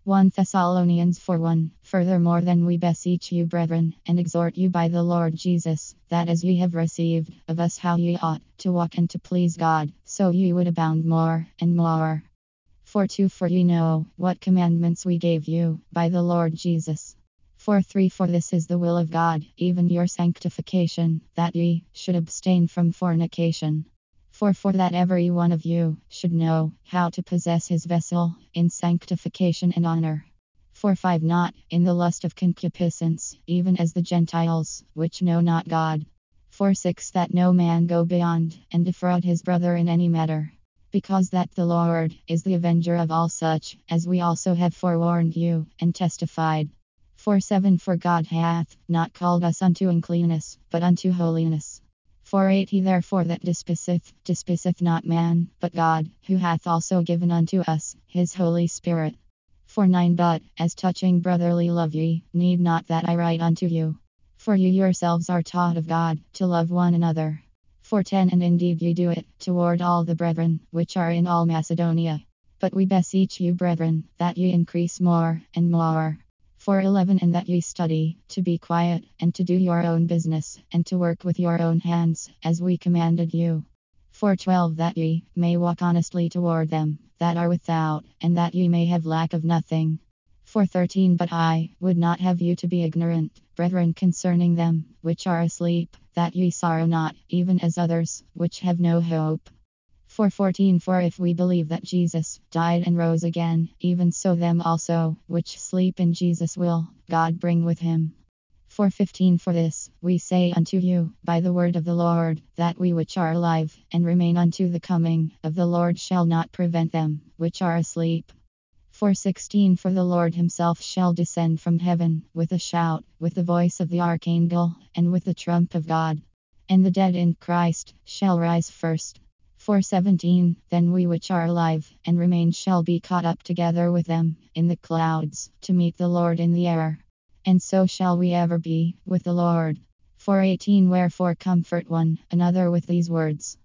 1 Thessalonians 4:1. Furthermore, then we beseech you, brethren, and exhort you by the Lord Jesus, that as ye have received of us how ye ought to walk and to please God, so ye would abound more and more. 4:2. For ye know what commandments we gave you by the Lord Jesus. 4:3. For this is the will of God, even your sanctification, that ye should abstain from fornication. 4. For that every one of you should know how to possess his vessel in sanctification and honor. 4:5. Not in the lust of concupiscence, even as the Gentiles, which know not God. 4:6. That no man go beyond and defraud his brother in any matter, because that the Lord is the avenger of all such, as we also have forewarned you and testified. 4:7. For God hath not called us unto uncleanness, but unto holiness. 4:8. He therefore that despiseth not man, but God, who hath also given unto us his Holy Spirit. 4:9. But as touching brotherly love ye need not that I write unto you. For you yourselves are taught of God to love one another. 4:10. And indeed ye do it toward all the brethren which are in all Macedonia. But we beseech you, brethren, that ye increase more and more. 4:11. And that ye study to be quiet, and to do your own business, and to work with your own hands, as we commanded you. 4:12. That ye may walk honestly toward them that are without, and that ye may have lack of nothing. 4:13. But I would not have you to be ignorant, brethren, concerning them which are asleep, that ye sorrow not, even as others, which have no hope. 4:14. For if we believe that Jesus died and rose again, even so them also which sleep in Jesus will God bring with him. 4:15. For this we say unto you by the word of the Lord, that we which are alive and remain unto the coming of the Lord shall not prevent them which are asleep. 4:16. For the Lord himself shall descend from heaven with a shout, with the voice of the archangel, and with the trump of God. And the dead in Christ shall rise first. 4:17. Then we which are alive and remain shall be caught up together with them in the clouds, to meet the Lord in the air. And so shall we ever be with the Lord. 4:18. Wherefore comfort one another with these words.